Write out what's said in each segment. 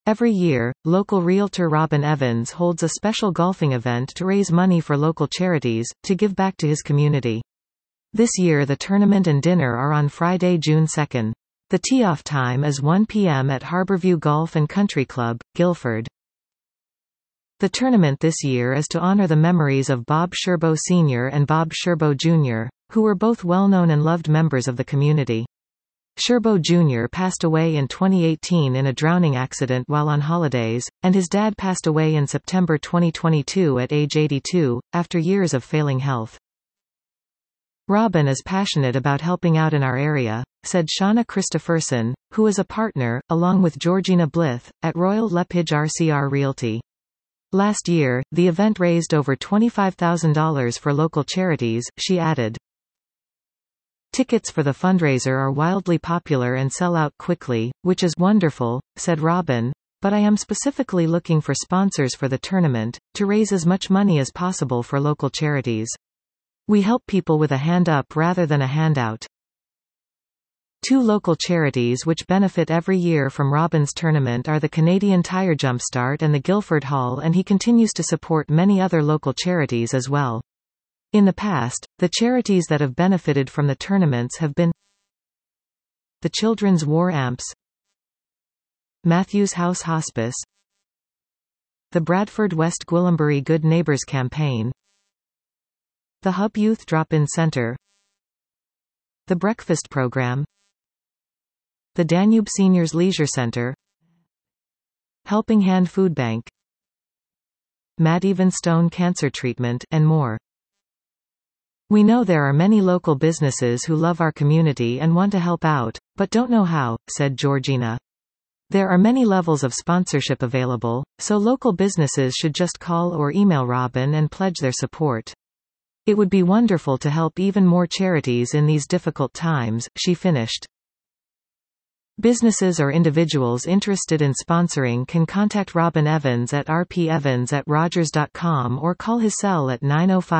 Every year, local realtor Robin Evans holds a special golfing event to raise money for local charities, to give back to his community. This year the tournament and dinner are on Friday, June 2. The tee-off time is 1 p.m. at Harborview Golf and Country Club, Guilford. The tournament this year is to honor the memories of Bob Sherbo Sr. and Bob Sherbo Jr., who were both well-known and loved members of the community. Sherbo Jr. passed away in 2018 in a drowning accident while on holidays, and his dad passed away in September 2022 at age 82, after years of failing health. Robin is passionate about helping out in our area, said Shauna Christopherson, who is a partner, along with Georgina Blyth, at Royal Lepage RCR Realty. Last year, the event raised over $25,000 for local charities, she added. Tickets for the fundraiser are wildly popular and sell out quickly, which is wonderful, said Robin, but I am specifically looking for sponsors for the tournament, to raise as much money as possible for local charities. We help people with a hand up rather than a handout. Two local charities which benefit every year from Robin's tournament are the Canadian Tire Jumpstart and the Guilford Hall, and he continues to support many other local charities as well. In the past, the charities that have benefited from the tournaments have been the Children's War Amps, Matthews House Hospice, the Bradford West Gwillimbury Good Neighbours Campaign, the Hub Youth Drop-In Center, the Breakfast Program, the Danube Seniors Leisure Center, Helping Hand Food Bank, Matt Evenstone Cancer Treatment, and more. We know there are many local businesses who love our community and want to help out, but don't know how, said Georgina. There are many levels of sponsorship available, so local businesses should just call or email Robin and pledge their support. It would be wonderful to help even more charities in these difficult times, she finished. Businesses or individuals interested in sponsoring can contact Robin Evans at rpevans@rogers.com or call his cell at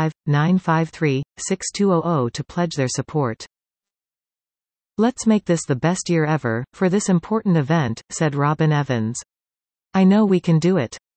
905-953-6200 to pledge their support. Let's make this the best year ever, for this important event, said Robin Evans. I know we can do it.